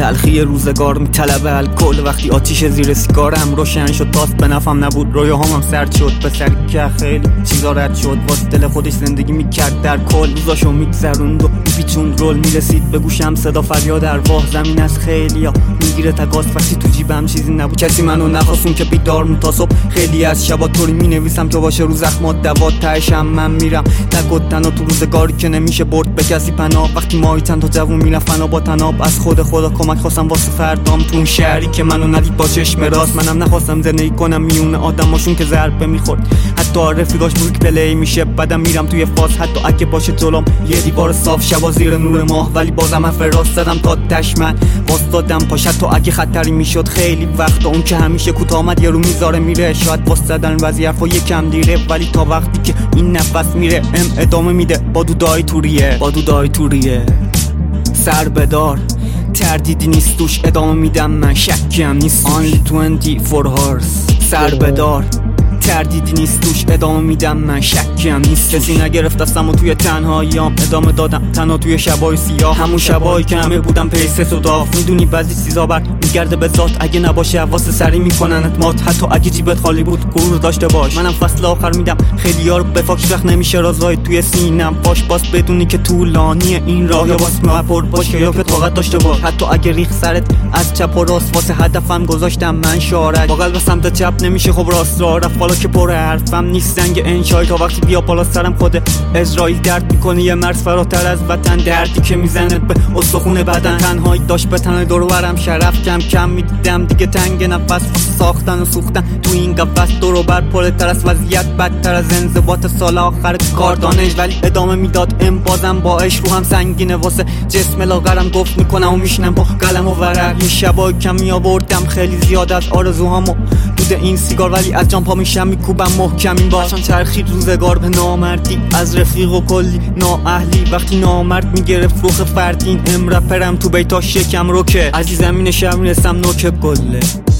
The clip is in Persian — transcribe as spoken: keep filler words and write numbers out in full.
تلخی روزگار میطلبه الکل. وقتی آتیش زیر سیگارم روشن شد تاست به نفهم نبود، رویاهام سرد شد به سر که خیلی چیزا رد شد. واسه دل خودش زندگی میکرد در کل، روزاشو میگذروند و میپیچوند رول. میرسید به گوشم صدا فریاد ارواح زمین از خیلیا میگیره تکاس. وقتی تو جیبم چیزی نبود کسی منو نخواستون که بیدار مون تا صبح. خیلی از شبا طوری مینویسم که باشه رو زخمات دوات تهشم من میرم تک و تنها تو روزگاری که نمیشه برد به کسی پناه. وقتی ماهی چند تا جوون میرفتن و با تناب از خود خدا کمک خواستم واسه فردام تو اون شهری که منو ندید با چشم راست. منم نخواستم زندگی کنم میونه آدماشون که ضربه میخورد، حتی رفیقاش بروک پلی میشه بعدم میرم توی فاز. حتی اگه باشه جلوم یه دیوار صاف شبا زیر نور ماه، ولی بازم من فراست زدم تا تشمن واسدادم پاش. حتی اگه خطری میشد خیلی وقتا اون که همیشه کوتاه آمد یه رو میذاره میره. شاید واسدادن وضعی حرفا یکم دیره، ولی تا وقتی که این نفس میره ام ادامه میده با دودای توریه با دودای توریه. سر بدار تردیدی نیست توش ادامه میدم من، شکی هم نیست only twenty-four hours. سر بدار تردیدی نیست توش ادامه میدم من، شکی هم نیست. کسی نگرفت دستم و توی تنهاییام ادامه دادم تنها توی شبای سیاه. همون شبایی که همه بودم پیسس و داف. میدونی بعضی چیزا بر میگرده به ذات، اگه نباشه حواس سری میکننت مات. حتی اگه جیبت خالی بود غرور داشته باش. منم فصل آخر میدم خیلی یارو به فاکش وقت نمیشه رازای توی سینم باش. باز بدونی که طولانیه این راه، یا باز مپر باشه یا که طاقت داشته باش. حتی اگه ریخ سرت از چپ و راست واسه هدفم گذاشتم من شارک. با قلب سمت چپ نمیشه خب راست راه رفت. حالا که پر حرفم نیست زنگ انشای، تا وقتی بیا بالا سرم خود اسرائیل درد میکنه یه مرز فراتر از وطن. دردی که میزنه به استخون بدن، تنهایی داشت به تنه دور و برم شرف کم کم میدیدم دیگه تنگ نفس ساختن و سوختن تو این قفس. دور و بر پرتر از وضعیت بدتر از انضباط سال آخر کار دانش، ولی ادامه میداد ام بازم با عشق رو هم سنگینه واسه جسم لاغرم. گفت میکنم و میشنم با قلم و ورق. یه شبای کم میآوردم خیلی زیاد از آرزوهامو دود این سیگار، ولی از جام پا میشم میکوبم محکم این باشم. چرخید روزگار به نامردی از رفیق و کلی نااهلی. وقتی نامرد میگرفت روخ فردین ام رپرم تو بیتاش یکم روکه. عزیزم این شهر میرسم نوک گله.